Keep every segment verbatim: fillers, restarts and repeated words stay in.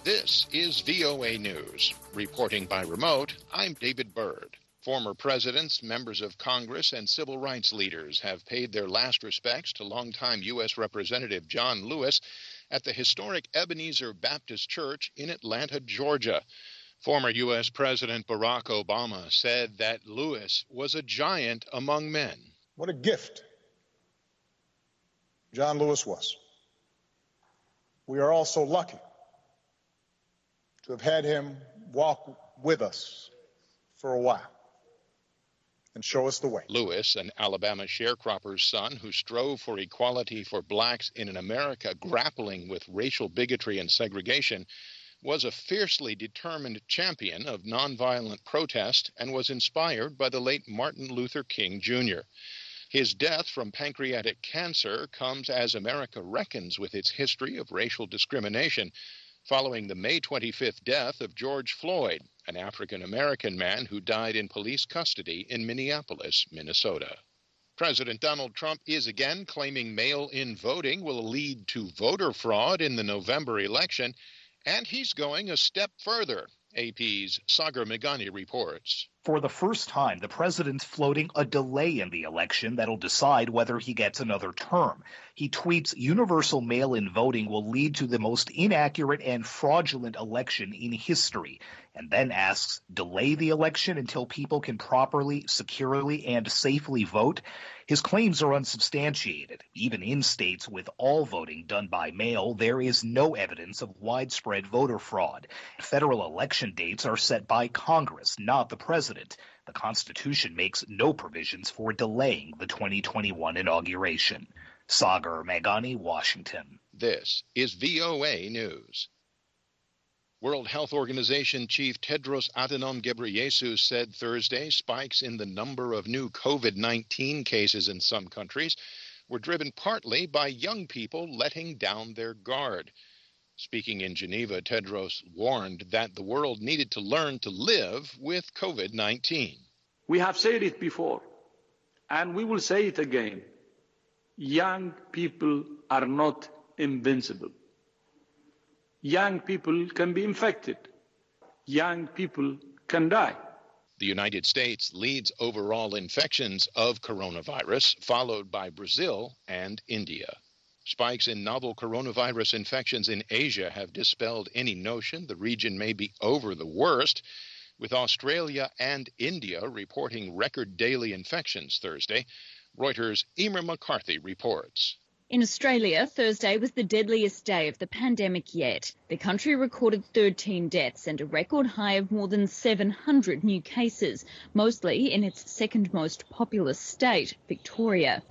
This is V O A News. Reporting by remote, I'm David Byrd. Former presidents, members of Congress, and civil rights leaders have paid their last respects to longtime U S Representative John Lewis at the historic Ebenezer Baptist Church in Atlanta, Georgia. Former U S President Barack Obama said that Lewis was a giant among men. What a gift John Lewis was. We are all so lucky to have had him walk with us for a while and show us the way. Lewis, an Alabama sharecropper's son who strove for equality for blacks in an America grappling with racial bigotry and segregation, was a fiercely determined champion of nonviolent protest and was inspired by the late Martin Luther King Junior His death from pancreatic cancer comes as America reckons with its history of racial discrimination following the May twenty-fifth death of George Floyd, an African-American man who died in police custody in Minneapolis, Minnesota. President Donald Trump is again claiming mail-in voting will lead to voter fraud in the November election, and he's going a step further. A P's Sagar Meghani reports. For the first time, the president's floating a delay in the election that'll decide whether he gets another term. He tweets, universal mail-in voting will lead to the most inaccurate and fraudulent election in history, and then asks, delay the election until people can properly, securely, and safely vote? His claims are unsubstantiated. Even in states with all voting done by mail, there is no evidence of widespread voter fraud. Federal election dates are set by Congress, not the president. The Constitution makes no provisions for delaying the twenty twenty-one inauguration. Sagar Meghani, Washington. This is V O A News. World Health Organization Chief Tedros Adhanom Ghebreyesus said Thursday spikes in the number of new COVID nineteen cases in some countries were driven partly by young people letting down their guard. Speaking in Geneva, Tedros warned that the world needed to learn to live with COVID nineteen. We have said it before, and we will say it again. Young people are not invincible. Young people can be infected. Young people can die. The United States leads overall infections of coronavirus, followed by Brazil and India. Spikes in novel coronavirus infections in Asia have dispelled any notion the region may be over the worst, with Australia and India reporting record daily infections Thursday. Reuters' Emer McCarthy reports. In Australia, Thursday was the deadliest day of the pandemic yet. The country recorded thirteen deaths and a record high of more than seven hundred new cases, mostly in its second most populous state, Victoria.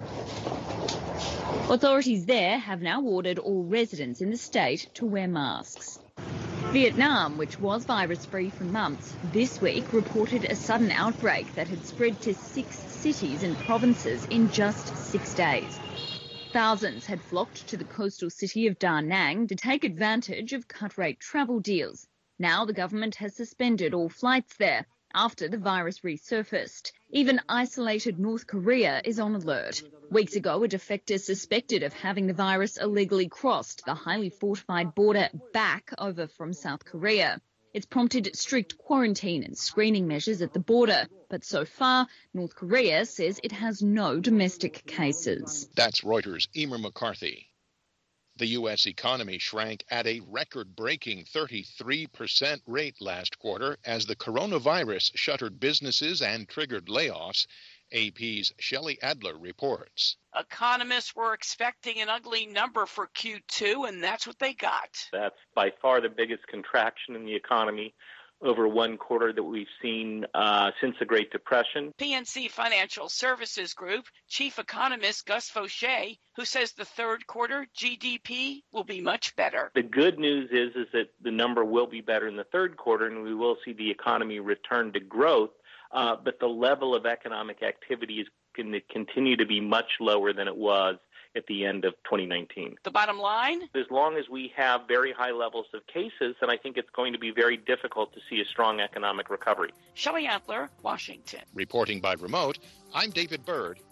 Authorities there have now ordered all residents in the state to wear masks. Vietnam, which was virus-free for months, this week reported a sudden outbreak that had spread to six cities and provinces in just six days. Thousands had flocked to the coastal city of Da Nang to take advantage of cut-rate travel deals. Now the government has suspended all flights there after the virus resurfaced. Even isolated North Korea is on alert. Weeks ago, a defector suspected of having the virus illegally crossed the highly fortified border back over from South Korea. It's prompted strict quarantine and screening measures at the border. But so far, North Korea says it has no domestic cases. That's Reuters' Emer McCarthy. The U S economy shrank at a record-breaking thirty-three percent rate last quarter as the coronavirus shuttered businesses and triggered layoffs. A P's Shelley Adler reports. Economists were expecting an ugly number for Q two, and that's what they got. That's by far the biggest contraction in the economy over one quarter that we've seen uh, since the Great Depression. P N C Financial Services Group chief economist Gus Fauché, who says the third quarter G D P will be much better. The good news is, is that the number will be better in the third quarter, and we will see the economy return to growth. Uh, but the level of economic activity is going to continue to be much lower than it was at the end of twenty nineteen. The bottom line? As long as we have very high levels of cases, then I think it's going to be very difficult to see a strong economic recovery. Shelley Adler, Washington. Reporting by remote, I'm David Byrd.